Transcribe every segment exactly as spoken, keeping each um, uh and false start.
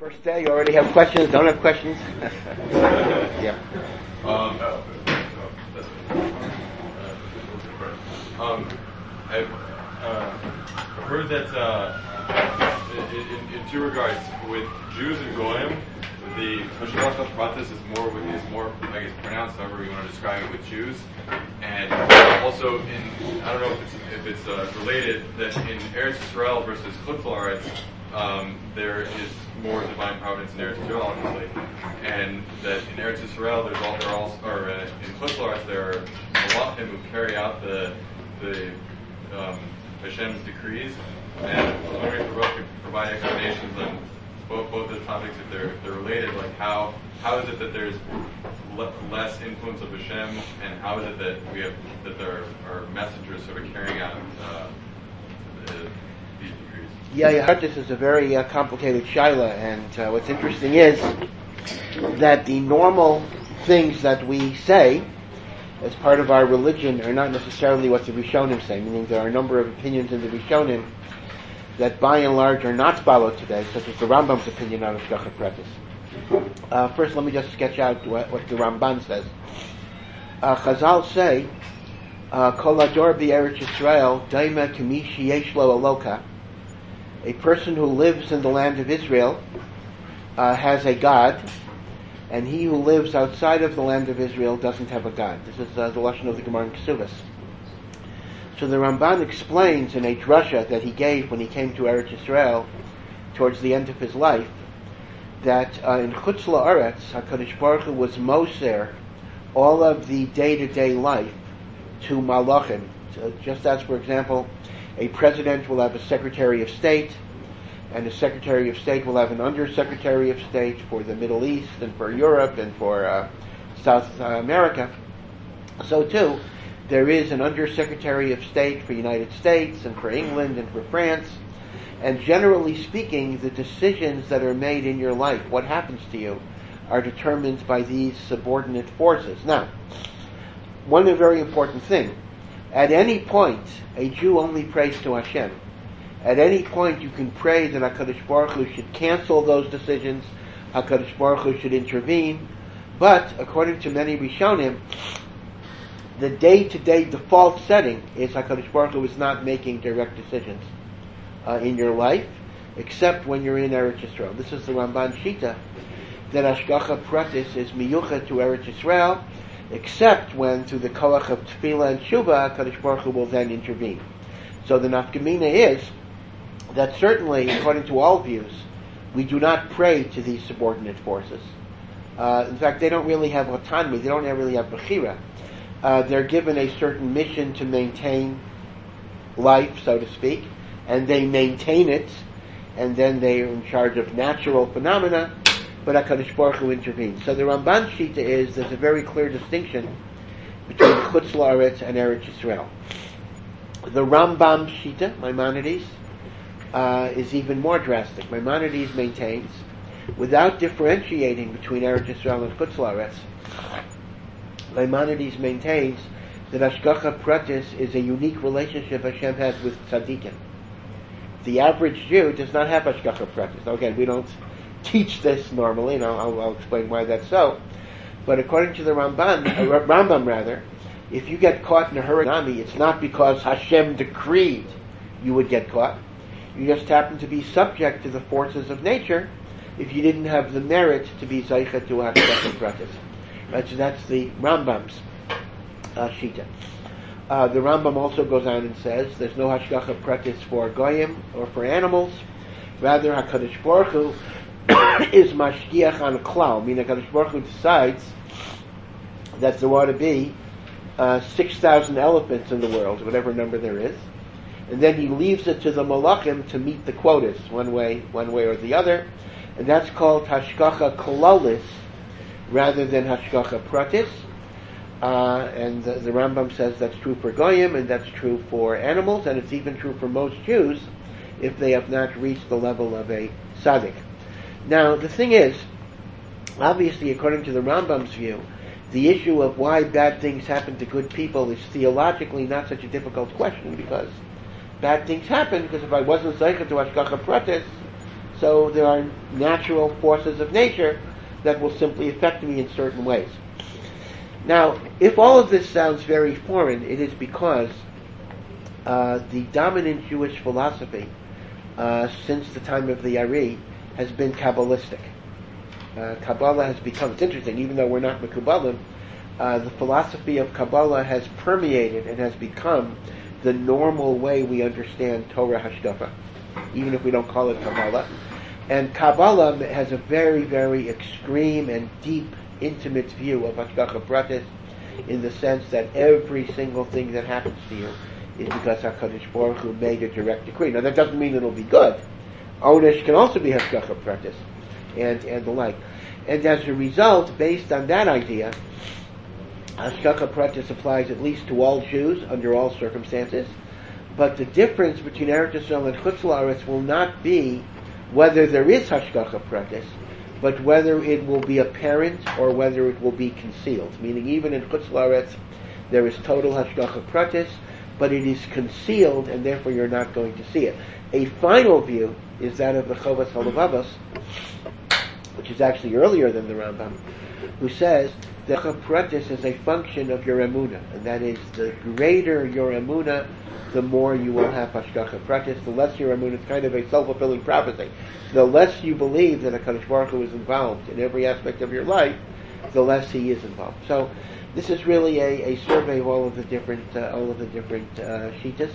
First day, you already have questions, don't have questions? Yeah. Um, oh, um, I've uh, heard that uh, in, in, in two regards, with Jews and Goyim, the Hashgacha Pratis is more is more I guess pronounced, however you want to describe it, with Jews, and also in I don't know if it's if it's uh, related that in Eretz Yisrael versus Chutz La'aretz, um, there is more divine providence in Eretz Yisrael, obviously, and that in Eretz Yisrael there's all there also or uh, in Chutz La'aretz there are Malachim who carry out the the um, Hashem's decrees, and I was wondering if Baruch could provide explanations on both both the topics if they're if they're related, like how how is it that there's le- less influence of Hashem, and how is it that we have that there are messengers sort of carrying out uh, the, these decrees? Yeah, yeah, this is a very uh, complicated shaila, and uh, what's interesting is that the normal things that we say as part of our religion are not necessarily what the Rishonim say, meaning there are a number of opinions in the Rishonim that by and large are not followed today, such as the Rambam's opinion on Hashgacha Pratis. Uh, first, let me just sketch out what, what the Ramban says. Uh, Chazal say, Kol Ador B'Eretz Yisrael Daima K'mi Sheyesh Lo Eloka. A person who lives in the land of Israel uh, has a God, and he who lives outside of the land of Israel doesn't have a God. This is uh, the lashon of the Gemara in Kesuvos. So the Ramban explains in a drasha that he gave when he came to Eretz Yisrael towards the end of his life that uh, in Chutz La'aretz, HaKadosh Baruch Hu was moser all of the day-to-day life to malachim. So just as, for example, a president will have a secretary of state, and a secretary of state will have an undersecretary of state for the Middle East and for Europe and for uh, South America. So too, there is an undersecretary of state for the United States and for England and for France. And generally speaking, the decisions that are made in your life, what happens to you, are determined by these subordinate forces. Now, one very important thing, at any point, a Jew only prays to Hashem. At any point, you can pray that HaKadosh Baruch Hu should cancel those decisions, HaKadosh Baruch Hu should intervene. But, according to many Rishonim, the day-to-day default setting is HaKadosh Baruch Hu is not making direct decisions uh, in your life, except when you're in Eretz Yisrael. This is the Ramban Shita, that Hashgacha Pratis is miyuchet to Eretz Yisrael, except when, through the koach of Tefillah and Shuvah, HaKadosh Baruch Hu will then intervene. So the nafkamina is that certainly, according to all views, we do not pray to these subordinate forces. Uh, in fact, they don't really have autonomy. They don't really have bechira. Uh, they're given a certain mission to maintain life, so to speak, and they maintain it, and then they are in charge of natural phenomena, but HaKadosh Baruch Hu intervenes. So the Ramban Shita is, there's a very clear distinction between Chutz La'aretz and Eretz Yisrael. The Rambam Shita, Maimonides, uh, is even more drastic. Maimonides maintains, without differentiating between Eretz Yisrael and Chutz La'aretz, Maimonides maintains that Hashgacha Pratis is a unique relationship Hashem has with tzaddikim. The average Jew does not have Hashgacha Pratis. Now again, we don't teach this normally, and I'll, I'll, I'll explain why that's so. But according to the Ramban, uh, Rambam rather, if you get caught in a hurricane, it's not because Hashem decreed you would get caught. You just happen to be subject to the forces of nature if you didn't have the merit to be Zaycha to Hashgacha Pratis. Right, so that's the Rambam's uh, Shita. Uh, the Rambam also goes on and says there's no Hashgacha Pratis for Goyim or for animals. Rather, HaKadosh Baruch Hu is Mashgiach on Klal, meaning HaKadosh Baruch Hu decides that there ought to be uh, six thousand elephants in the world, whatever number there is, and then he leaves it to the Malachim to meet the quotas, one way, one way or the other, and that's called Hashgacha Kolalis, rather than Hashgacha Pratis, uh, and the, the Rambam says that's true for Goyim, and that's true for animals, and it's even true for most Jews, if they have not reached the level of a tzaddik. Now, the thing is, obviously, according to the Rambam's view, the issue of why bad things happen to good people is theologically not such a difficult question, because bad things happen, because if I wasn't Zaycha to Hashgacha Pratis, So there are natural forces of nature that will simply affect me in certain ways. Now, if all of this sounds very foreign, it is because uh, the dominant Jewish philosophy uh, since the time of the Ari has been Kabbalistic. Uh, Kabbalah has become, it's interesting, even though we're not Mekubalim, uh, the philosophy of Kabbalah has permeated and has become the normal way we understand Torah Hashkafa, even if we don't call it Kabbalah. And Kabbalah has a very, very extreme and deep, intimate view of Hashgacha Pratis, in the sense that every single thing that happens to you is because HaKadosh Baruch Hu made a direct decree. Now that doesn't mean it'll be good. Onesh can also be Hashgacha Pratis, and, and the like. And as a result, based on that idea, Hashgacha Pratis applies at least to all Jews under all circumstances. But the difference between Eretz Yisrael and Chutz La'aretz will not be whether there is Hashgacha Pratis, but whether it will be apparent or whether it will be concealed. Meaning, even in Chutz La'aretz, there is total Hashgacha Pratis, but it is concealed, and therefore you're not going to see it. A final view is that of the Chovas HaLevavos, which is actually earlier than the Rambam, who says that Hashgacha Pratis is a function of your emunah, and that is, the greater your emunah, the more you will have Hashgacha Pratis. The less your emunah, it's kind of a self-fulfilling prophecy. The less you believe that HaKadosh Baruch Hu is involved in every aspect of your life, the less He is involved. So, this is really a, a survey of all of the different uh, all of the different uh, shittas.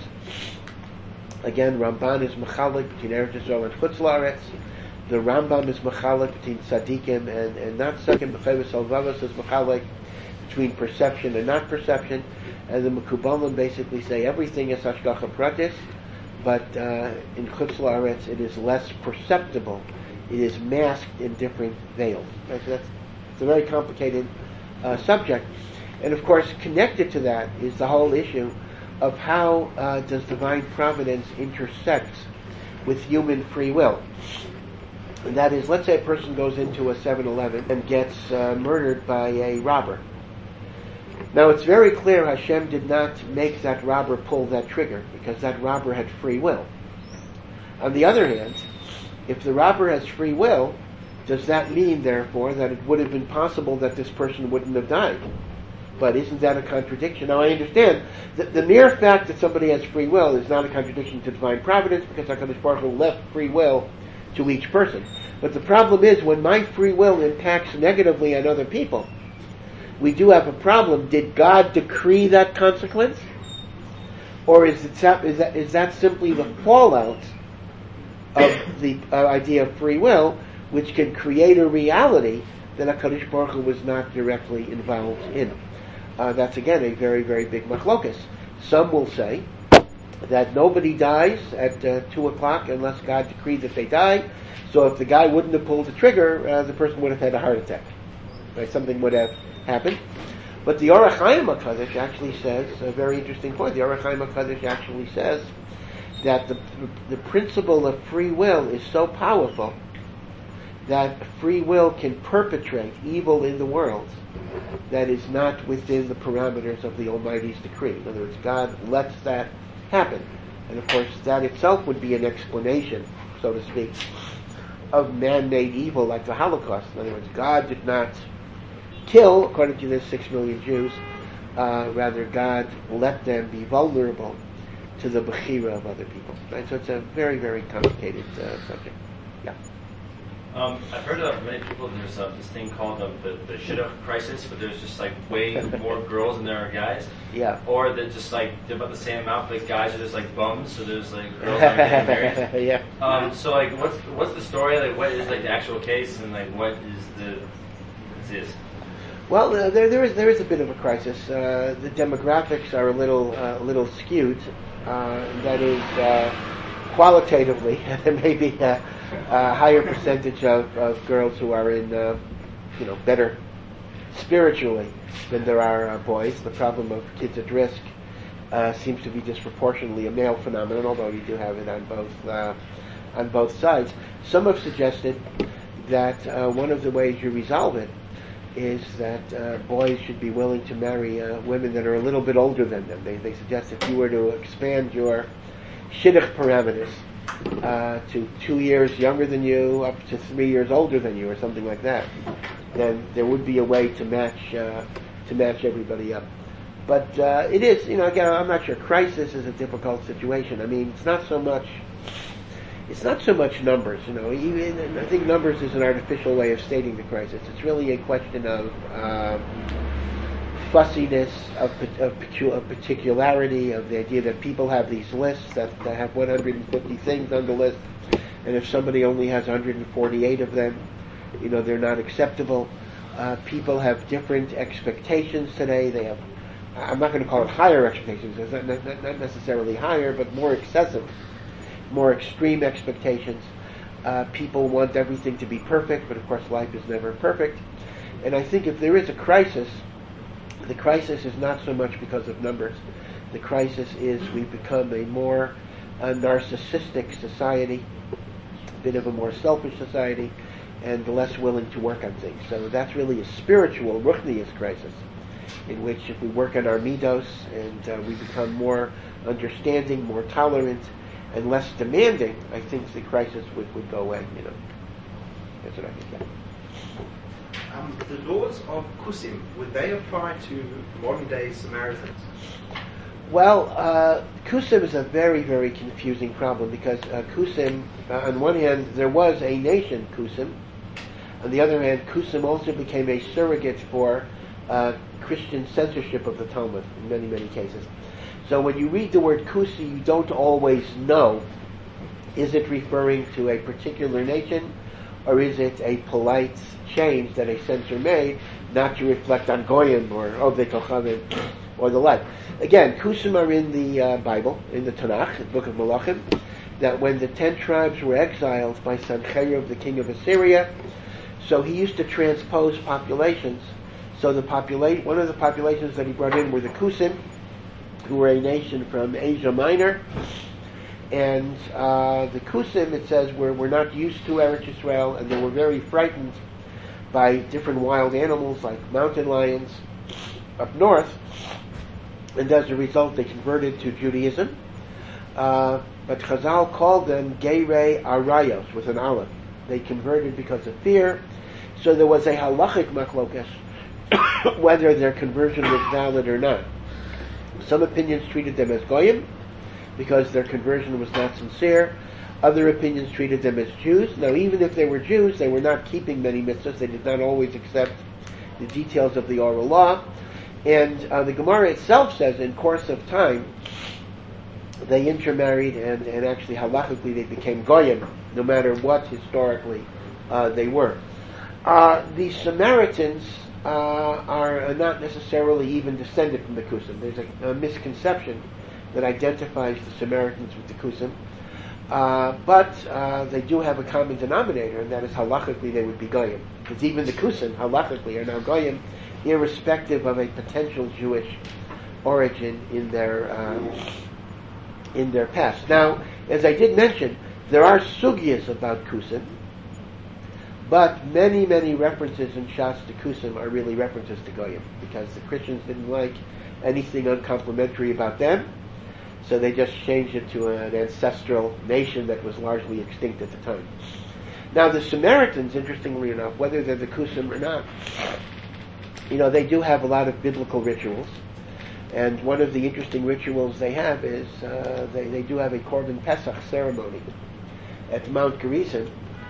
Again, Ramban is mechalek between Eretz Yisrael and Chutz La'aretz. The Rambam is mechalek between tzaddikim and, and not tzaddikim. Chovas HaLevavos is mechalek between perception and not perception. And the Mekubalim basically say everything is Hashgacha Pratis, but uh, in Chutz La'aretz it is less perceptible. It is masked in different veils. Right? So that's it's a very complicated uh, subject. And of course, connected to that is the whole issue of how uh, does divine providence intersect with human free will. And that is, let's say a person goes into a seven eleven and gets uh, murdered by a robber. Now it's very clear Hashem did not make that robber pull that trigger, because that robber had free will. On the other hand, if the robber has free will, does that mean, therefore, that it would have been possible that this person wouldn't have died? But isn't that a contradiction? Now I understand that the mere fact that somebody has free will is not a contradiction to divine providence, because HaKadosh Baruch Hu left free will to each person. But the problem is, when my free will impacts negatively on other people, we do have a problem. Did God decree that consequence? Or is, it, is, that, is that simply the fallout of the uh, idea of free will, which can create a reality that HaKadosh Baruch Hu was not directly involved in? Uh, that's again a very, very big machlokas. Some will say that nobody dies at uh, two o'clock unless God decreed that they die. So if the guy wouldn't have pulled the trigger, uh, the person would have had a heart attack. Right? Something would have happened. But the Orach Chaim HaKadosh actually says a very interesting point. The Orach Chaim HaKadosh actually says that the the principle of free will is so powerful that free will can perpetrate evil in the world that is not within the parameters of the Almighty's decree. In other words, God lets that happen. And of course, that itself would be an explanation, so to speak, of man-made evil like the Holocaust. In other words, God did not kill, according to the six million Jews, uh, rather God let them be vulnerable to the bechira of other people. Right? So it's a very, very complicated uh, subject. Yeah. Um, I've heard of many people, there's uh, this thing called uh, the, the shidduch crisis, but there's just like way more girls than there are guys. Yeah. Or they're just like, they're about the same amount, but guys are just like bums, so there's like girls aren't getting married. Yeah. Um, so like, what's what's the story? Like, what is like the actual case, and like, what is the, what's this? Well, uh, there there is there is a bit of a crisis. Uh, the demographics are a little uh, a little skewed. Uh, that is, uh, qualitatively, there may be a, a higher percentage of, of girls who are in, uh, you know, better spiritually than there are uh, boys. The problem of kids at risk uh, seems to be disproportionately a male phenomenon, although you do have it on both uh, on both sides. Some have suggested that uh, one of the ways you resolve it is that uh, boys should be willing to marry uh, women that are a little bit older than them. They, they suggest if you were to expand your shidduch parameters uh, to two years younger than you, up to three years older than you, or something like that, then there would be a way to match uh, to match everybody up. But uh, it is, you know, again, I'm not sure. Crisis is a difficult situation. I mean, it's not so much. It's not so much numbers, you know. Even and I think numbers is an artificial way of stating the crisis. It's really a question of uh, fussiness, of, of, of particularity, of the idea that people have these lists that, that have one hundred fifty things on the list, and if somebody only has one hundred forty-eight of them, you know, they're not acceptable. Uh, people have different expectations today. They have, I'm not going to call it higher expectations. It's not, not, not necessarily higher, but more excessive, more extreme expectations. Uh, people want everything to be perfect, but of course life is never perfect. And I think if there is a crisis, the crisis is not so much because of numbers. The crisis is we've become a more uh, narcissistic society, a bit of a more selfish society, and less willing to work on things. So that's really a spiritual, ruchnius crisis, in which if we work on our midos and uh, we become more understanding, more tolerant, and less demanding, I think the crisis would, would go away, you know. That's what I think, yeah. Um, the laws of Kusim, would they apply to modern-day Samaritans? Well, uh, Kusim is a very, very confusing problem because uh, Kusim, uh, on one hand, there was a nation, Kusim. On the other hand, Kusim also became a surrogate for uh, Christian censorship of the Talmud in many, many cases. So when you read the word Kusi, you don't always know, is it referring to a particular nation, or is it a polite change that a censor made not to reflect on Goyim or Ovdei Kochavim or the like. Again, Kusim are in the uh, Bible, in the Tanakh, the Book of Malachim, that when the ten tribes were exiled by Sancherib, the king of Assyria, so he used to transpose populations. So the popula- one of the populations that he brought in were the Kusim, who were a nation from Asia Minor. And uh, the Kusim, it says, were, were not used to Eretz Yisrael, and they were very frightened by different wild animals like mountain lions up north. And as a result, they converted to Judaism. Uh, but Chazal called them Geirei Arayos, with an aleph. They converted because of fear. So there was a halachic machlokas whether their conversion was valid or not. Some opinions treated them as Goyim because their conversion was not sincere. Other opinions treated them as Jews. Now, even if they were Jews, they were not keeping many mitzvahs. They did not always accept the details of the oral law. And uh, the Gemara itself says, in course of time, they intermarried, and, and actually halachically they became Goyim, no matter what historically uh, they were. Uh, the Samaritans uh, are not necessarily even descended from the Kusim. There's a, a misconception that identifies the Samaritans with the Kusim. Uh, but uh, they do have a common denominator, and that is halachically they would be Goyim. Because even the Kusim, halachically, are now Goyim, irrespective of a potential Jewish origin in their uh, in their past. Now, as I did mention, there are sugyas about Kusim, but many, many references in Shas to Kusim are really references to Goyim, because the Christians didn't like anything uncomplimentary about them, so they just changed it to an ancestral nation that was largely extinct at the time. Now, the Samaritans, interestingly enough, whether they're the Kusim or not, you know, they do have a lot of biblical rituals. And one of the interesting rituals they have is uh, they, they do have a Korban Pesach ceremony at Mount Gerizim.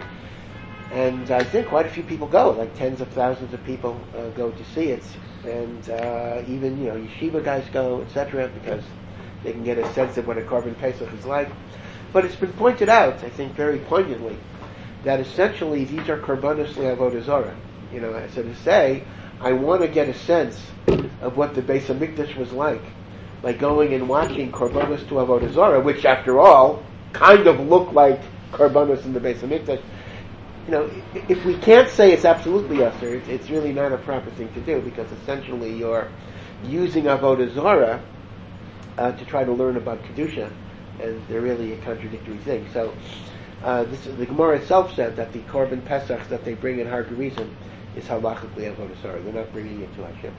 And I think quite a few people go, like tens of thousands of people uh, go to see it. And uh, even, you know, yeshiva guys go, et cetera, because they can get a sense of what a Korban Pesach is like. But it's been pointed out, I think very poignantly, that essentially these are Korbanos Le'avodah Zorah. You know, so to say, I want to get a sense of what the Beis HaMikdash was like by going and watching Korbanos to Avodah Zorah, which, after all, kind of look like Korbanos in the Beis HaMikdash. You know, if we can't say it's absolutely usher, it's really not a proper thing to do, because essentially you're using Avodah Zorah uh, to try to learn about Kedusha, and they're really a contradictory thing. So, uh, this, the Gemara itself said that the Korban Pesach that they bring in Har Gerizim is halachically Avodah Zarah. They're not bringing it to Hashem.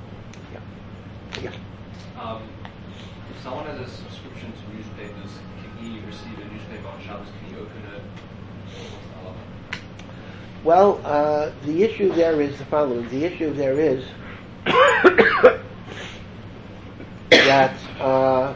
Yeah. Yeah. Um, if someone has a subscription to newspapers, can he receive a newspaper on Shabbos? Can he open it? Well, uh, the issue there is the following. The issue there is that uh,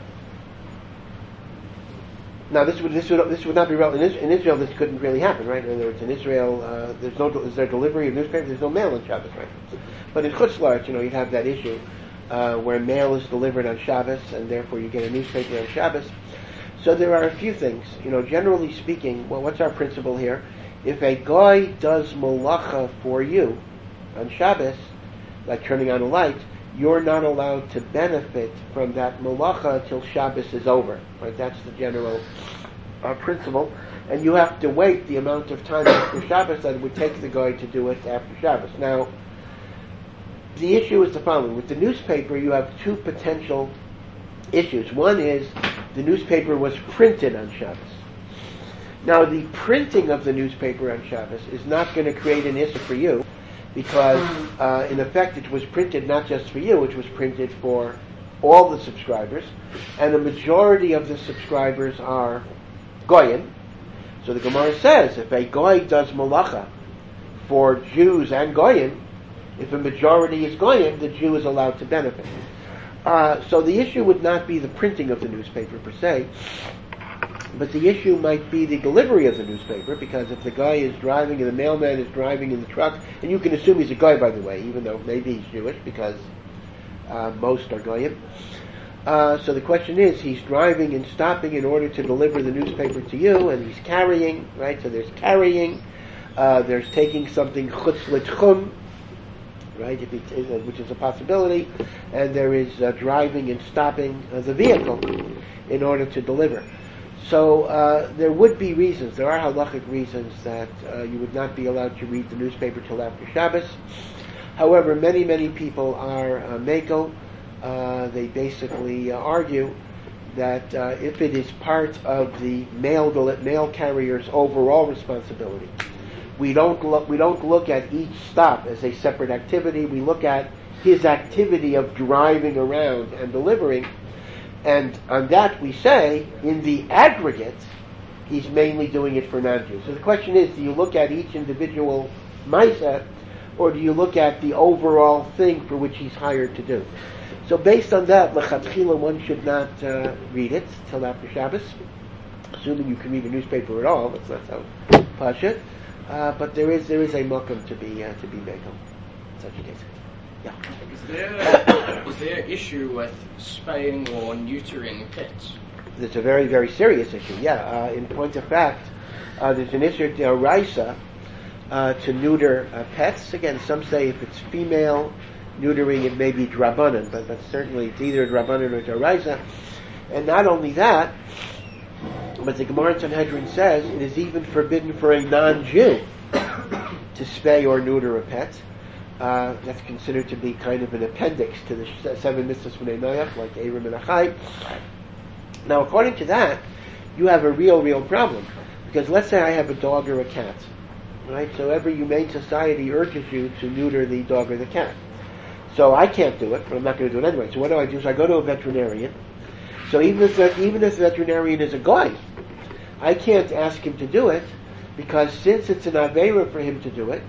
now this would this would this would not be relevant in, Is- in Israel. This couldn't really happen, right? In other words, in Israel, uh, there's no is there delivery of newspapers. There's no mail on Shabbos, right? But in Chutz La'aretz, you know, you'd have that issue uh, where mail is delivered on Shabbos, and therefore you get a newspaper on Shabbos. So there are a few things. You know, generally speaking, well, what's our principle here? If a guy does malacha for you on Shabbos, like turning on a light, you're not allowed to benefit from that malacha until Shabbos is over. Right? That's the general uh, principle. And you have to wait the amount of time after Shabbos that it would take the guy to do it after Shabbos. Now, the issue is the following. With the newspaper, you have two potential issues. One is the newspaper was printed on Shabbos. Now, the printing of the newspaper on Shabbos is not going to create an issue for you, because uh, in effect it was printed not just for you, it was printed for all the subscribers, and the majority of the subscribers are Goyim. So the Gemara says, if a Goy does malacha for Jews and Goyim, if a majority is Goyim, the Jew is allowed to benefit. Uh, so the issue would not be the printing of the newspaper per se, but the issue might be the delivery of the newspaper, because if the guy is driving and the mailman is driving in the truck, and you can assume he's a guy, by the way, even though maybe he's Jewish, because uh, most are goyim. Uh, so the question is, he's driving and stopping in order to deliver the newspaper to you, and he's carrying, right? So there's carrying, uh, there's taking something chutz l'tchum, right? If he, which is a possibility, and there is uh, driving and stopping uh, the vehicle in order to deliver. So uh, there would be reasons, there are halachic reasons that uh, you would not be allowed to read the newspaper till after Shabbos. However, many, many people are uh, mekel. Uh, they basically uh, argue that uh, if it is part of the mail mail carrier's overall responsibility, we don't look, we don't look at each stop as a separate activity. We look at his activity of driving around and delivering. And on that we say, in the aggregate, he's mainly doing it for non-Jews. So the question is, do you look at each individual ma'aseh, or do you look at the overall thing for which he's hired to do? So based on that, l'chatchila, one should not uh, read it till after Shabbos, assuming you can read a newspaper at all. That's not so pashut. Uh, but there is there is a makom to be uh, to be made in such a case. Yeah. Is there, is there issue with spaying or neutering pets? It's a very, very serious issue, yeah. Uh, in point of fact, uh, there's an issue d'oraisa uh, to neuter uh, pets. Again, some say if it's female neutering, it may be drabanan, but, but certainly it's either drabanan or d'oraisa. And not only that, but the Gemara in Sanhedrin says it is even forbidden for a non-Jew to spay or neuter a pet. Uh, that's considered to be kind of an appendix to the sh- seven mitzvahs b'nei Noach, like Aram and Achai. Now, according to that, you have a real, real problem. Because let's say I have a dog or a cat, right? So every humane society urges you to neuter the dog or the cat. So I can't do it, but I'm not going to do it anyway. So what do I do? So I go to a veterinarian. So even if the, even if the veterinarian is a guy, I can't ask him to do it, because since it's an aveira for him to do it,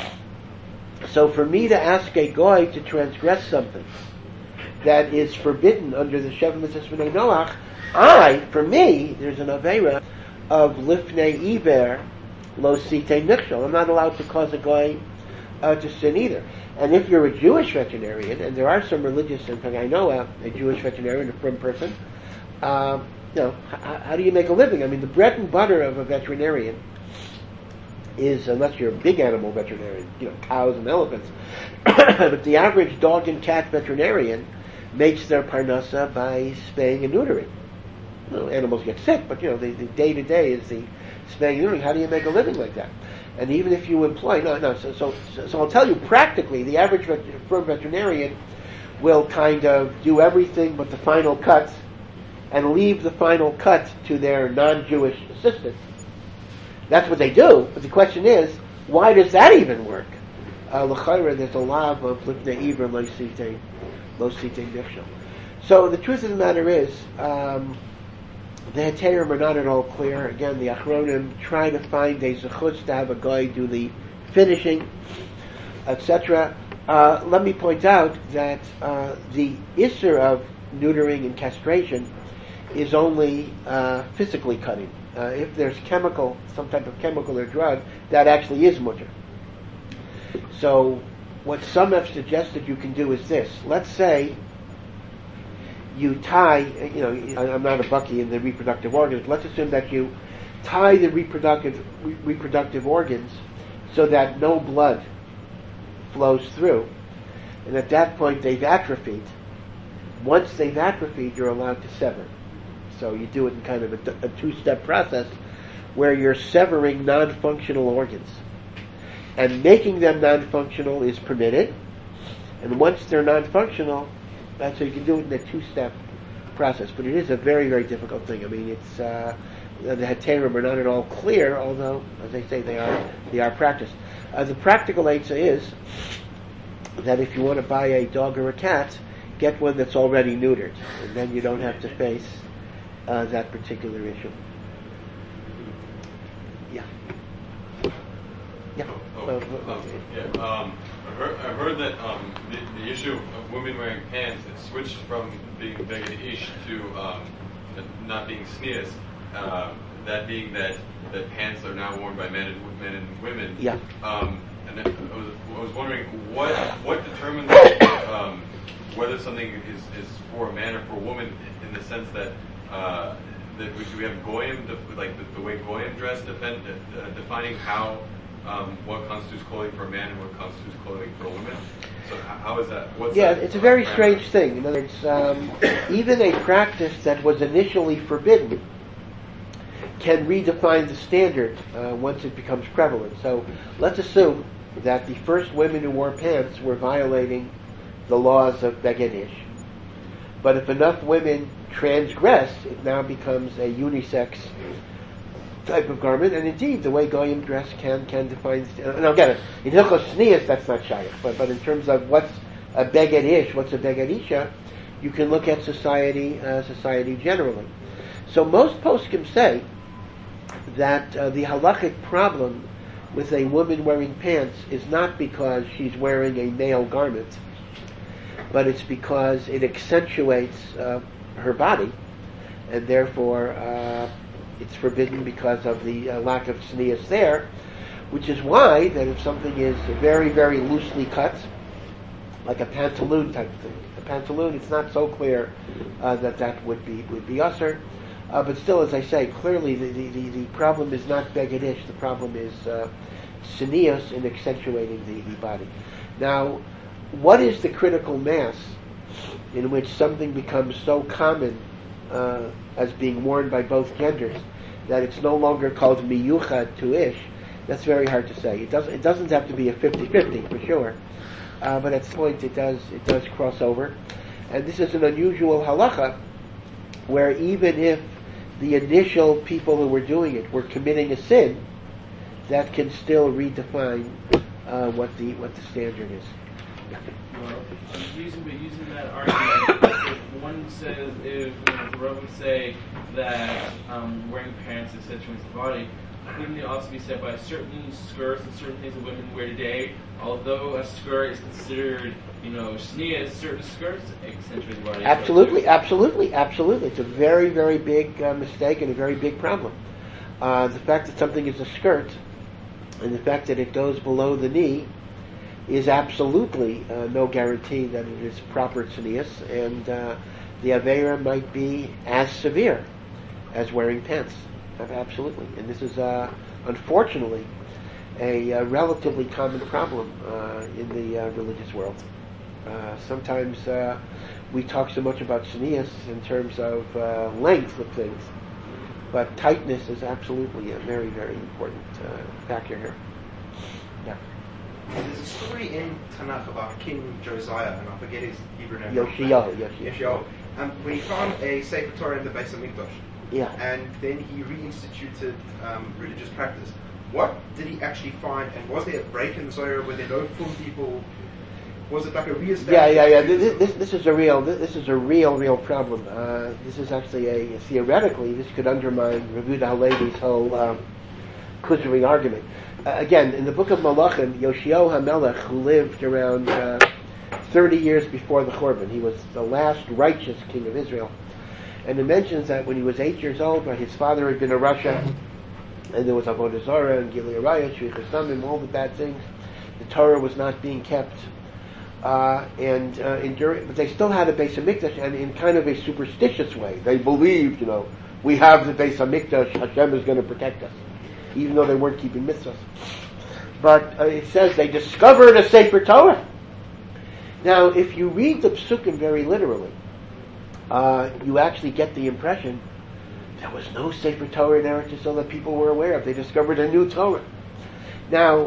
so for me to ask a guy to transgress something that is forbidden under the Sheva Mitzvahs B'nai Noach, I, for me, there's an aveira of lifnei iver lo sitei nichshol. I'm not allowed to cause a guy uh, to sin either. And if you're a Jewish veterinarian, and there are some religious, in fact I know a, a Jewish veterinarian, a frum person, um, you know, h- how do you make a living? I mean, the bread and butter of a veterinarian is, unless you're a big animal veterinarian, you know, cows and elephants, but the average dog and cat veterinarian makes their parnasa by spaying and neutering. You know, animals get sick, but you know, the, the day-to-day is the spaying and neutering. How do you make a living like that? And even if you employ, no, no, so, so, so I'll tell you, practically, the average vet, veterinarian will kind of do everything but the final cut, and leave the final cut to their non-Jewish assistants. That's what they do, but the question is, why does that even work? Uh, l'chayra, there's a law of lifnei iver lo sitei lo sitei nichshol. So the truth of the matter is, um, the heterim are not at all clear. Again, the Achronim try to find a zechutz to have a guy do the finishing, et cetera. Uh, let me point out that uh, the issur of neutering and castration is only uh, physically cutting. Uh, if there's chemical, some type of chemical or drug, that actually is mutter. So what some have suggested you can do is this. Let's say you tie, you know, I'm not a bucky in the reproductive organs. Let's assume that you tie the reproductive re- reproductive organs so that no blood flows through. And at that point they've atrophied. Once they've atrophied, you're allowed to sever. So you do it in kind of a, a two-step process where you're severing non-functional organs. And making them non-functional is permitted. And once they're non-functional, that's so you can do it in a two-step process. But it is a very, very difficult thing. I mean, it's uh, the heterim are not at all clear, although, as I say, they are they are practiced. Uh, the practical answer is that if you want to buy a dog or a cat, get one that's already neutered, and then you don't have to face uh, that particular issue. Yeah. Yeah. Oh, Uh, oh, um, yeah. Um, I've heard, I've heard that um, the, the issue of women wearing pants it switched from being beged ish to um, not being sneas. Uh, that being that that pants are now worn by men and men and women. Yeah. Um, and I was, I was wondering what what determines um, whether something is, is for a man or for a woman in the sense that uh, that we, do we have goyim like the, the way goyim dress defend, uh, defining how. Um, what constitutes clothing for a man and what constitutes clothing for a woman? So how is that? What's yeah, that it's a very parameter? strange thing. In other words, um, even a practice that was initially forbidden can redefine the standard uh, once it becomes prevalent. So let's assume that the first women who wore pants were violating the laws of beged ish. But if enough women transgress, it now becomes a unisex type of garment, and indeed the way goyim dress can can define. And I'll get it. In hilchos sneas, that's not shaykh, but but in terms of what's a beged ish, what's a beged isha, you can look at society uh, society generally. So most poskim say that uh, the halachic problem with a woman wearing pants is not because she's wearing a male garment, but it's because it accentuates uh, her body, and therefore. Uh, It's forbidden because of the uh, lack of sneas there, which is why that if something is very, very loosely cut, like a pantaloon type of thing, a pantaloon, it's not so clear uh, that that would be would be usher. Uh, but still, as I say, clearly the the, the, the problem is not beged ish. The problem is uh, sneas in accentuating the, the body. Now, what is the critical mass in which something becomes so common Uh, as being worn by both genders, that it's no longer called miyuchad to ish? That's very hard to say. It doesn't. It doesn't have to be a fifty-fifty for sure, uh, but at some point it does. It does cross over, and this is an unusual halacha, where even if the initial people who were doing it were committing a sin, that can still redefine uh, what the what the standard is. Well, using but using that argument, if one says if you know, the Rabbis say that um, wearing pants accentuates the body, couldn't it also be said by certain skirts and certain things that women wear today? Although a skirt is considered, you know, sneas, certain skirts accentuate the body. Absolutely, absolutely, absolutely. It's a very, very big uh, mistake and a very big problem. Uh, the fact that something is a skirt and the fact that it goes below the knee is absolutely uh, no guarantee that it is proper tznius, and uh, the aveira might be as severe as wearing pants. Absolutely. And this is, uh, unfortunately, a, a relatively common problem uh, in the uh, religious world. Uh, sometimes uh, we talk so much about tznius in terms of uh, length of things, but tightness is absolutely a very, very important uh, factor here. Yeah. There's a story in Tanakh about King Josiah, and I forget his Hebrew name. Yoshiyahu, Yoshiyahu. Yoshiyahu. Um, when he found a Sefer Torah in the Beis Hamikdash, Yeah. and then he reinstituted um, religious practice. What did he actually find, and was there a break in the Zohar where there no full people? Was it like a Yeah, re-establishment? yeah, yeah. This, this, this is a real, this is a real, real problem. Uh, this is actually a, theoretically, this could undermine Rav Yehuda Halevi's whole um, Kuzari argument. Uh, again, in the book of Malachim, Yoshio HaMelech, who lived around uh, thirty years before the Churban, he was the last righteous king of Israel. And it mentions that when he was eight years old, right, his father had been a Russia, and there was Avodah Zarah and Gilui Arayah, Shvichas Damim, all the bad things. The Torah was not being kept. Uh, and uh, enduring, but they still had a Beis Hamikdash, and in kind of a superstitious way. They believed, you know, we have the Beis Hamikdash, Hashem is going to protect us, even though they weren't keeping mitzvahs. But uh, it says they discovered a Sefer Torah. Now, if you read the Psukim very literally, uh, you actually get the impression there was no Sefer Torah in Eretz Yisrael that people were aware of. They discovered a new Torah. Now,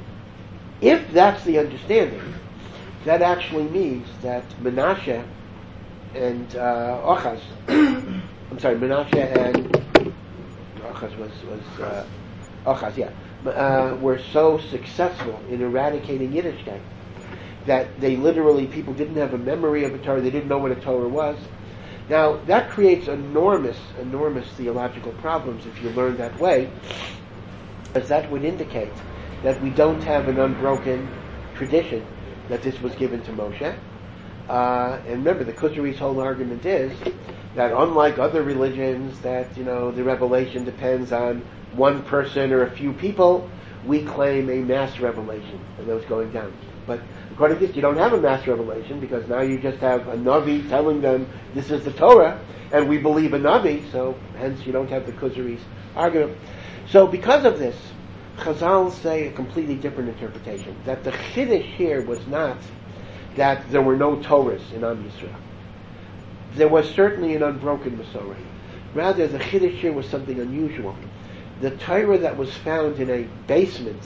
if that's the understanding, that actually means that Menashe and uh, Ochaz, I'm sorry, Menashe and Ochaz was was uh, Ochaz, yeah, uh, were so successful in eradicating Yiddishkeit that they literally, people didn't have a memory of a Torah, they didn't know what a Torah was. Now that creates enormous, enormous theological problems if you learn that way, as that would indicate that we don't have an unbroken tradition that this was given to Moshe. Uh, and remember, the Kuzari's whole argument is that unlike other religions, that, you know, the revelation depends on one person or a few people, we claim a mass revelation of those going down. But according to this, you don't have a mass revelation, because now you just have a Navi telling them this is the Torah, and we believe a Navi, so hence you don't have the Kuzari's argument. So because of this, Chazal say a completely different interpretation. That the Chiddush here was not that there were no Torahs in Am Yisrael. There was certainly an unbroken Masorah. Rather, the Chiddush here was something unusual. The Torah that was found in a basement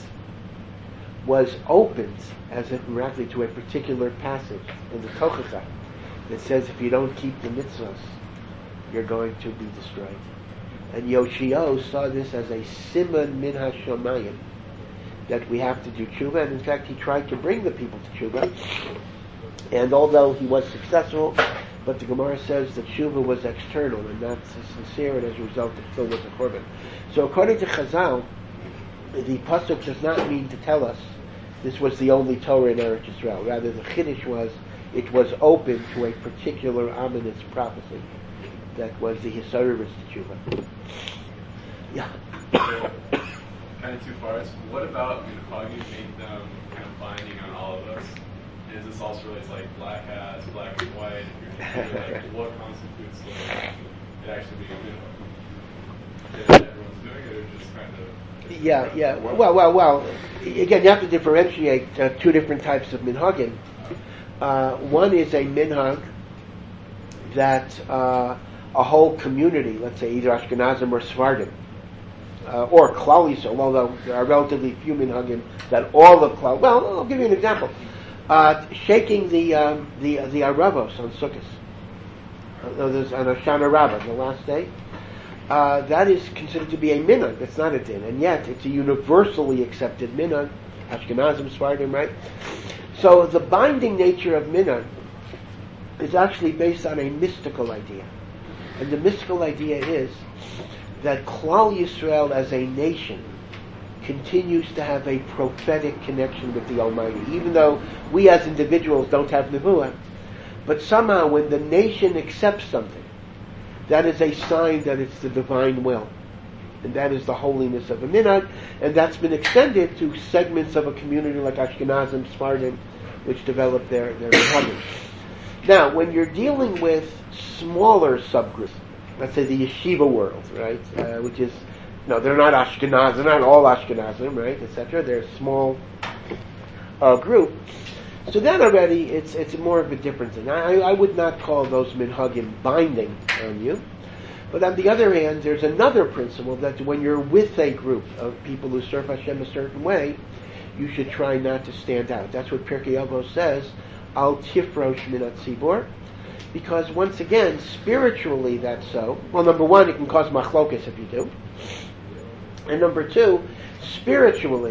was opened, as it directly, to a particular passage in the Tochacha that says if you don't keep the mitzvahs, you're going to be destroyed. And Yoshio saw this as a siman min hashomayim, that we have to do tshuva, and in fact he tried to bring the people to tshuva. And although he was successful, but the Gemara says that tshuva was external and not sincere, and as a result it still was a korban. So according to Chazal, the pasuk does not mean to tell us this was the only Torah in Eretz Yisrael. Rather, the Chiddush was it was open to a particular ominous prophecy that was the Hisayrus to tshuva. Yeah. So, kind of two parts. What about Minhagim make them kind of binding on all of us? And is this also related to like black hats, black and white? If you're like, what constitutes like, it actually being a minhag? That everyone's doing it, or just kind of? Yeah, yeah. Well, well, well. Again, you have to differentiate uh, two different types of minhagim. Uh, one is a minhag that uh, a whole community, let's say either Ashkenazim or Sephardim, uh, or Klal Yisrael, although there are relatively few minhagim that all of Klal. Well, I'll give you an example. Uh, shaking the um, the the Aravos on Sukkot, uh, there's on Hoshana Rabbah, the last day. Uh, that is considered to be a minhag. It's not a din, and yet it's a universally accepted minhag. Ashkenazim, Sephardim, right? So the binding nature of minhag is actually based on a mystical idea. And the mystical idea is that Klal Yisrael as a nation continues to have a prophetic connection with the Almighty, even though we as individuals don't have Nevuah. But somehow when the nation accepts something, that is a sign that it's the divine will. And that is the holiness of a minhag, and that's been extended to segments of a community like Ashkenazim, Sephardim, which develop their, their minhagim. Now, when you're dealing with smaller subgroups, let's say the yeshiva world, right, uh, which is, no, they're not Ashkenaz, they're not all Ashkenazim, right, et cetera. They're a small uh, group. So then already it's it's more of a different thing. I, I would not call those minhagim binding on you. But on the other hand, there's another principle that when you're with a group of people who serve Hashem a certain way, you should try not to stand out. That's what Pirkei Avos says, Al tifrosh min hatzibor. Because once again, spiritually that's so. Well, number one, it can cause machlokas if you do. And number two, spiritually,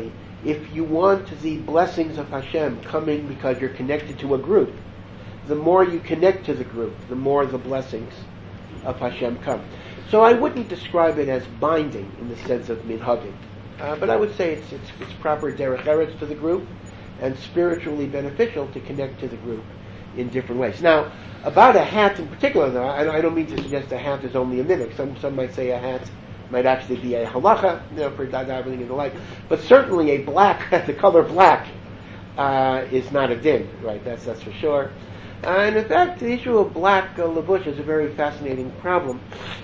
if you want the blessings of Hashem coming because you're connected to a group, the more you connect to the group, the more the blessings of Hashem come. So I wouldn't describe it as binding in the sense of minhagim, uh, but I would say it's, it's, it's proper derech eretz to the group and spiritually beneficial to connect to the group in different ways. Now, about a hat in particular, though, I, I don't mean to suggest a hat is only a mimic. Some some might say a hat might actually be a halacha, you know, for davening and the like. But certainly a black, the color black, uh, is not a din, right? That's that's for sure. Uh, and in fact, the issue of black uh, labush is a very fascinating problem.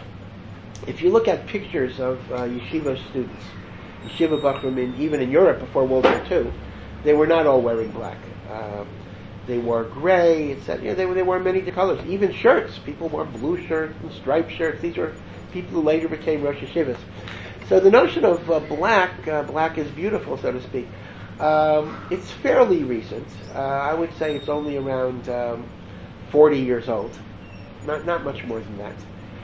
If you look at pictures of uh, yeshiva students, yeshiva bachrim, in, even in Europe before World War Two, they were not all wearing black. Um, they wore gray, et cetera. You know, they, they wore many colors. Even shirts. People wore blue shirts and striped shirts. These were people who later became Rosh Yeshivas. So the notion of uh, black, uh, black is beautiful, so to speak, um, it's fairly recent. Uh, I would say it's only around um, forty years old. Not not much more than that.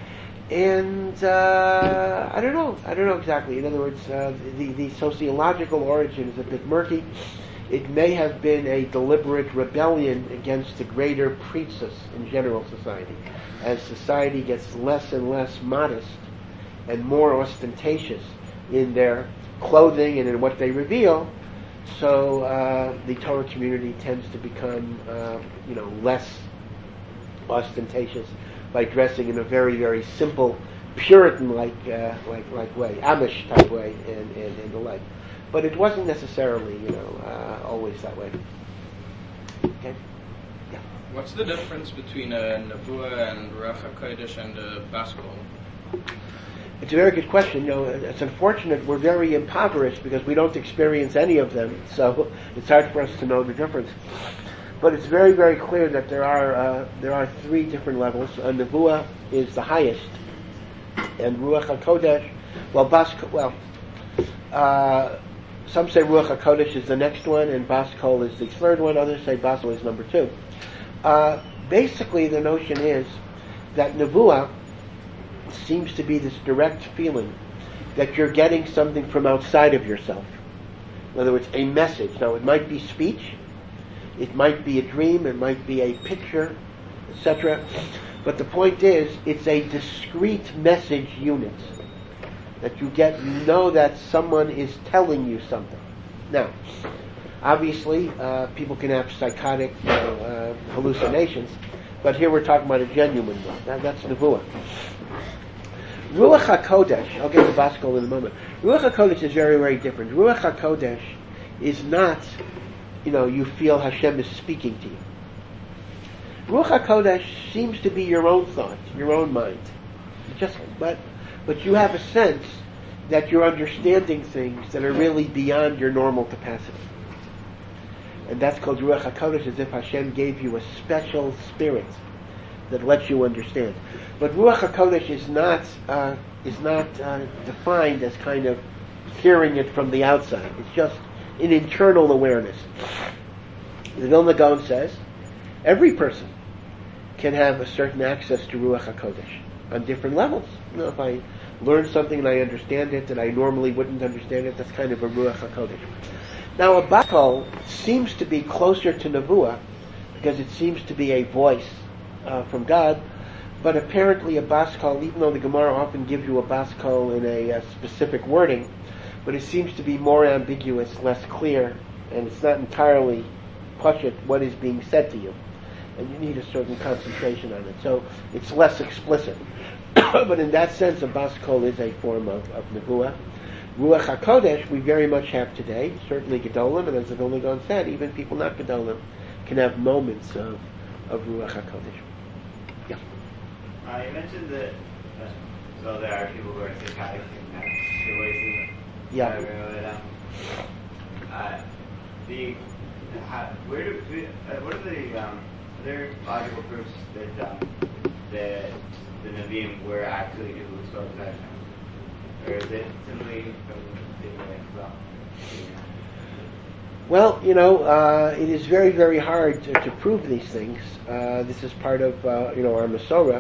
And uh, I don't know. I don't know exactly. In other words, uh, the, the sociological origin is a bit murky. It may have been a deliberate rebellion against the greater priestess in general society. As society gets less and less modest and more ostentatious in their clothing and in what they reveal, so uh, the Torah community tends to become, uh, you know, less ostentatious by dressing in a very, very simple, Puritan-like, uh, like, like way, Amish type way, and, and, and the like. But it wasn't necessarily, you know, uh, always that way. Okay. Yeah. What's the difference between a Nevuah and Ruach HaKodesh and a Bas Kol? It's a very good question. You know, it's unfortunate we're very impoverished because we don't experience any of them, so it's hard for us to know the difference. But it's very, very clear that there are uh, there are three different levels. A Nevuah is the highest, and Ruach HaKodesh, well, Bas Kol, well, uh, some say Ruach HaKodesh is the next one, and Bas Kol is the third one. Others say Bas Kol is number two. Uh, basically, the notion is that Nevuah seems to be this direct feeling that you're getting something from outside of yourself. In other words, a message. Now, it might be speech, it might be a dream, it might be a picture, et cetera. But the point is, it's a discrete message unit that you get. You know that someone is telling you something. Now, obviously, uh, people can have psychotic you know, uh, hallucinations, but here we're talking about a genuine one. That, that's Nevuah. Ruach HaKodesh, I'll get to Bas Kol in a moment. Ruach HaKodesh is very, very different. Ruach HaKodesh is not, you know, you feel Hashem is speaking to you. Ruach HaKodesh seems to be your own thought, your own mind. Just, but, but you have a sense that you're understanding things that are really beyond your normal capacity. And that's called Ruach HaKodesh, as if Hashem gave you a special spirit that lets you understand. But Ruach HaKodesh is not uh, is not uh, defined as kind of hearing it from the outside. It's just an internal awareness. The Vilna Gaon says every person can have a certain access to Ruach HaKodesh on different levels. You know, if I learn something and I understand it and I normally wouldn't understand it, that's kind of a Ruach HaKodesh. Now, a Bas Kol seems to be closer to Nevuah because it seems to be a voice uh, from God, but apparently a Bas Kol, even though the Gemara often gives you a Bas Kol in a, a specific wording, but it seems to be more ambiguous, less clear, and it's not entirely pashut what is being said to you. And you need a certain concentration on it. So it's less explicit. But in that sense, a Bas Kol is a form of, of Nevuah. Ruach HaKodesh we very much have today, certainly Gedolim, and as the Vilna Gaon said, even people not Gedolim can have moments of, of Ruach HaKodesh. Yeah. Uh, you mentioned that, uh, so there are people who are psychotic and have their voices. Yeah. Whatever, but, um, uh, the, how, where do, uh, what are the, um, are there logical proofs that, um, that the Nevi'im were actually people who spoke that? Or is it simply from the as well? Well, you know, uh, it is very, very hard to, to prove these things. Uh, this is part of, uh, you know, our Masorah.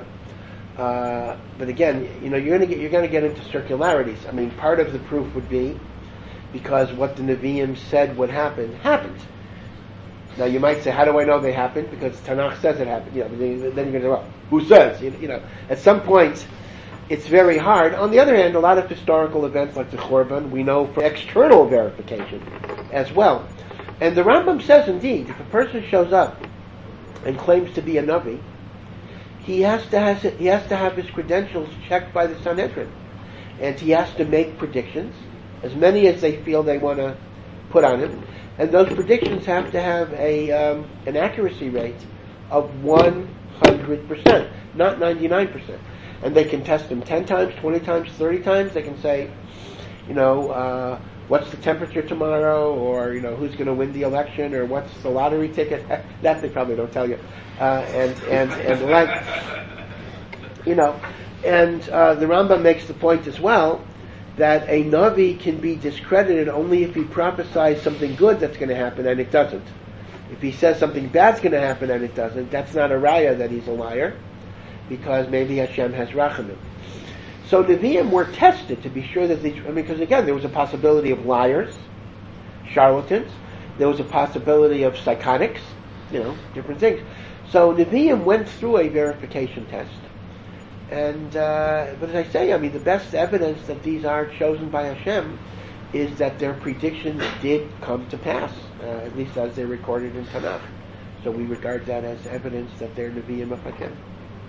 Uh, but again, you know, you're going to get you're going to get into circularities. I mean, part of the proof would be because what the Nevi'im said would happen, happened. Now you might say, how do I know they happened? Because Tanakh says it happened. You know, then you're going to say, well, who says? You, you know, at some point, it's very hard. On the other hand, a lot of historical events like the Churban, we know for external verification as well. And the Rambam says, indeed, if a person shows up and claims to be a Navi, he has to has he has to have his credentials checked by the Sanhedrin, and he has to make predictions, as many as they feel they want to put on him, and those predictions have to have a um, an accuracy rate of one hundred percent, not ninety-nine percent. And they can test them ten times, twenty times, thirty times. They can say, you know, uh, what's the temperature tomorrow, or, you know, who's going to win the election, or what's the lottery ticket. That they probably don't tell you. Uh, and, and, and like, you know, and uh, the Rambam makes the point as well that a Navi can be discredited only if he prophesies something good that's going to happen and it doesn't. If he says something bad's going to happen and it doesn't, that's not a raya that he's a liar, because maybe Hashem has rachamim. So Nevi'im were tested to be sure that these, I mean, because again, there was a possibility of liars, charlatans, there was a possibility of psychotics, you know, different things. So Nevi'im went through a verification test. And, uh, but as I say, I mean, the best evidence that these are chosen by Hashem is that their predictions did come to pass, uh, at least as they're recorded in Tanakh. So we regard that as evidence that they're Nevi'im of Hashem.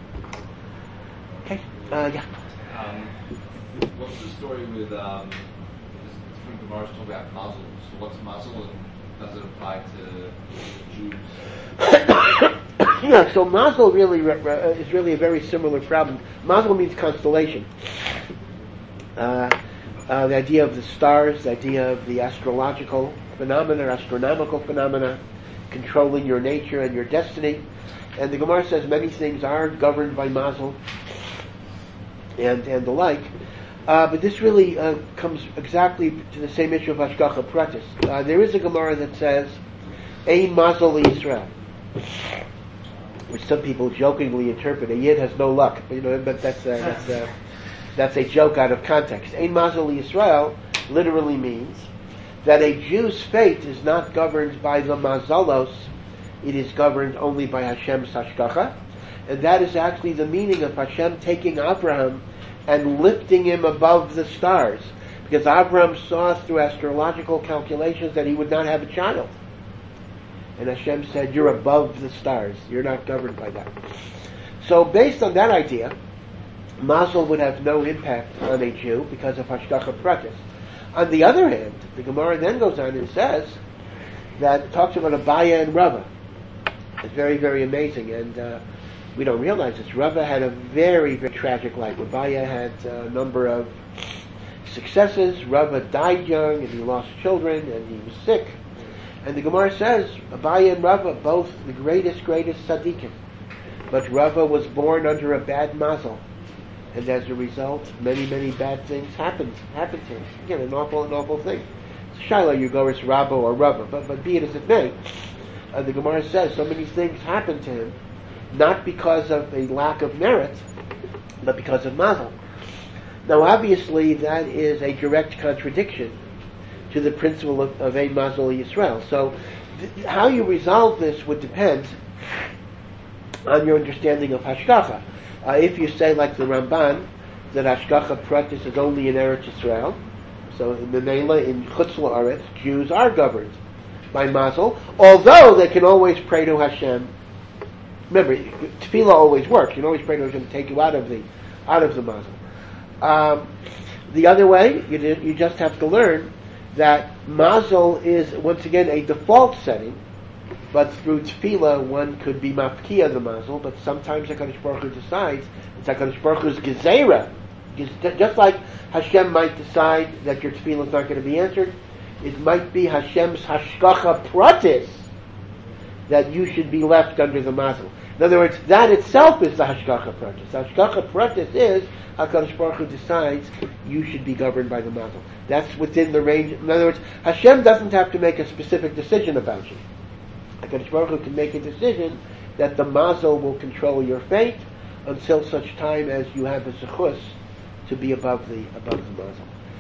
Okay, uh, yeah. Um, what's the story with, um, this from Gemara's talking about Mazel? So what's Mazel, and does it apply to Jews? Yeah, so Mazel really re- re- is really a very similar problem. Mazel means constellation. Uh, uh, the idea of the stars, the idea of the astrological phenomena, astronomical phenomena, controlling your nature and your destiny. And the Gemara says many things are governed by Mazel and and the like. Uh, but this really uh, comes exactly to the same issue of Hashgacha Pratis. Uh, there is a Gemara that says, Ein Mazel Yisrael, which some people jokingly interpret, a Yid has no luck. You know, but that's a, that's a, that's a joke out of context. Ein Mazel Yisrael literally means that a Jew's fate is not governed by the Mazalos, it is governed only by Hashem's Hashgacha. And that is actually the meaning of Hashem taking Abraham and lifting him above the stars. Because Abraham saw through astrological calculations that he would not have a child. And Hashem said, you're above the stars. You're not governed by that. So based on that idea, Mazel would have no impact on a Jew because of Hashgacha Pratis. On the other hand, the Gemara then goes on and says that it talks about Abaya and Rava. It's very, very amazing. And uh, we don't realize this. Rava had a very, very tragic life. Abaya had a number of successes. Rava died young and he lost children and he was sick. And the Gemara says, Abaya and Rava, both the greatest, greatest tzaddikim. But Rava was born under a bad mazel. And as a result, many, many bad things happened, happened to him. Again, an awful, an awful thing. Shiloh, you go as Rabba or Rava, but, but be it as it may. Uh, the Gemara says so many things happened to him, not because of a lack of merit, but because of mazel. Now obviously that is a direct contradiction to the principle of, of Ein Mazel Yisrael. So th- how you resolve this would depend on your understanding of Hashgacha. Uh, if you say like the Ramban, that Hashgacha Pratis is only in Eretz Yisrael, so in the Mela, in Chutz La'aretz, Jews are governed by Mazel, although they can always pray to Hashem. Remember, tefillah always works. You can always pray to Hashem to take you out of the out of the Mazel. Um, the other way, you, did, you just have to learn that Mazel is, once again, a default setting, but through tefillah one could be mafkiya the Mazel, but sometimes HaKadosh Baruch Hu decides, it's HaKadosh Baruch Hu's gezerah. Just like Hashem might decide that your tefillah is not going to be answered, it might be Hashem's hashgacha pratis that you should be left under the mazel. In other words, that itself is the hashgacha pratis. The hashgacha pratis is HaKadosh Baruch Hu decides you should be governed by the mazel. That's within the range. In other words, Hashem doesn't have to make a specific decision about you. HaKadosh Baruch Hu can make a decision that the mazel will control your fate until such time as you have a zechus to be above the above the mazel.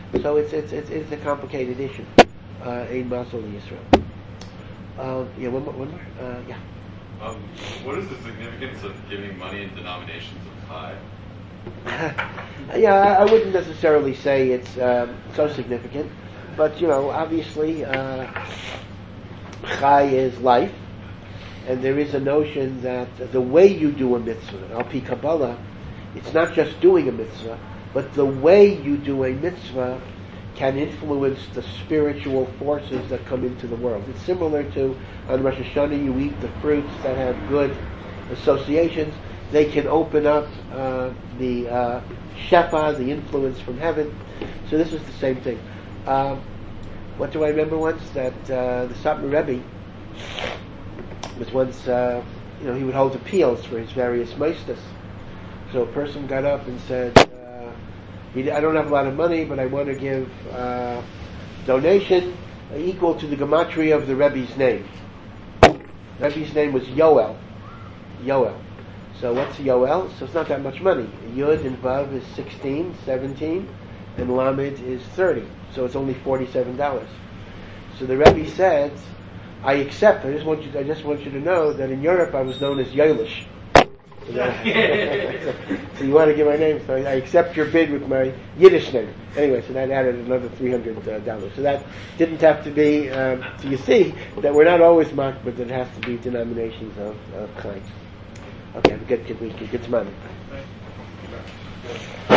So it's it's it's, it's a complicated issue. Uh, Ein Mazel Yisrael. Uh, yeah, one more. One more. Uh, yeah. Um, what is the significance of giving money in denominations of Chai? Yeah, I, I wouldn't necessarily say it's um, so significant, but you know, obviously, uh, Chai is life, and there is a notion that the way you do a mitzvah, al pi Kabbalah, it's not just doing a mitzvah, but the way you do a mitzvah can influence the spiritual forces that come into the world. It's similar to on Rosh Hashanah you eat the fruits that have good associations. They can open up uh, the uh, shefa, the influence from heaven. So this is the same thing. Um, what do I remember once? That uh, the Satmar Rebbe was once, uh, you know, he would hold appeals for his various meisters. So a person got up and said, uh, he, I don't have a lot of money, but I want to give uh, donation equal to the gematria of the Rebbe's name. The Rebbe's name was Yoel. Yoel. So what's Yoel? So it's not that much money. Yud and Vav is sixteen, seventeen, and Lamed is thirty. So it's only forty-seven dollars. So the Rebbe said, I accept. I just want you. I just want you to know that in Europe I was known as Yoelish. So, that, so you want to give my name? So I, I accept your bid with my Yiddish name. Anyway, so that added another three hundred dollars. So that didn't have to be. Um, so you see that we're not always mocked, but it has to be denominations of, of kind. Okay, have a good, good week. Good money.